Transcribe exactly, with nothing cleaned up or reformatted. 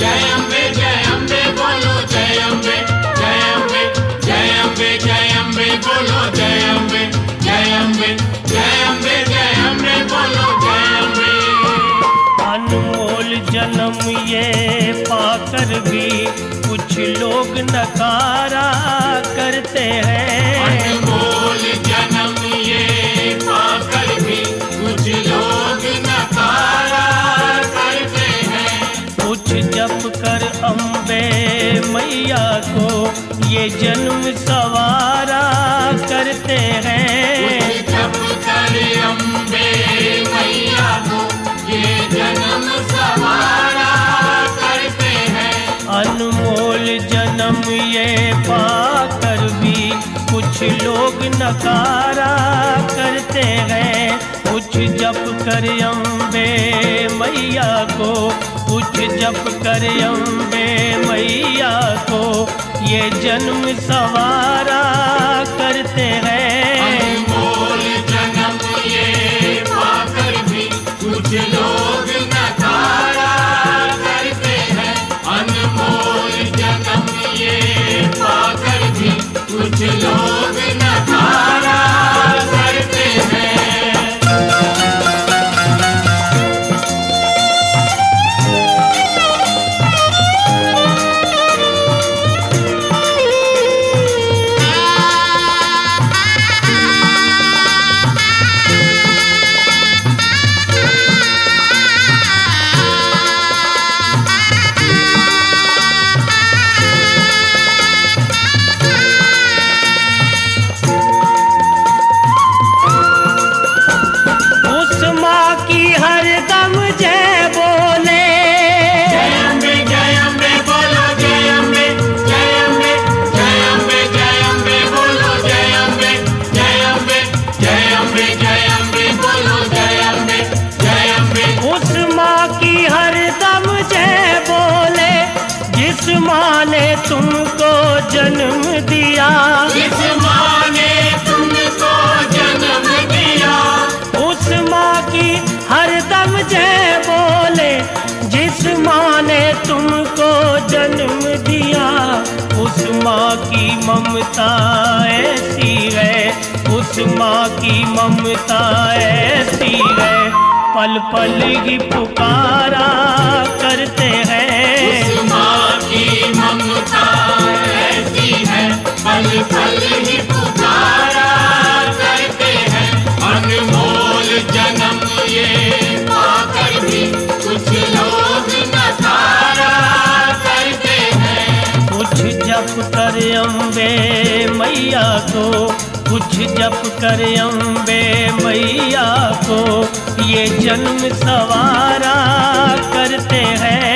जय अम्बे जय अम्बे बोलो जय अम्बे जय अम्बे जय अम्बे जय अम्बे बोलो जय अम्बे जय अम्बे जय अम्बे जय अम्बे बोलो जय अम्बे। अनमोल जन्म ये पाकर भी कुछ लोग नकारा करते हैं। अनमोल जन्म ये पाकर भी कुछ लोग नकारा करते हैं। कुछ जप कर अम्बे मैया को ये जन्म सवारा करते हैं। कुछ जप कर अम्बे मैया को ये जन्म सवारा करते हैं। अनमोल जन्म ये पाकर भी कुछ लोग नकारा करते हैं। कुछ जप कर अम्बे मैया को कुछ जप कर अम्बे मैया को ये जन्म सवारा करते हैं। अनमोल जन्म ये पाकर भी कुछ लोग नकारा करते हैं। अनमोल जन्म ये पाकर भी कुछ लोग नकारा करते हैं। माँ ने तुमको जन्म दिया, जिस माँ ने तुमको जन्म दिया, उस माँ की हरदम जय बोले। जिस माँ ने तुमको जन्म दिया, उस माँ की ममता ऐसी है, उस माँ की ममता ऐसी है, पल पल ही पुकारा करते हैं। उस माँ की ममता ऐसी है, पल पल ही पुकारा करते हैं। अनमोल जन्म ये पाकर भी कुछ लोग नकारा करते हैं। कुछ जप कर अम्बे मैया को, कुछ जप कर अम्बे मैया को ये जन्म सवारा करते हैं।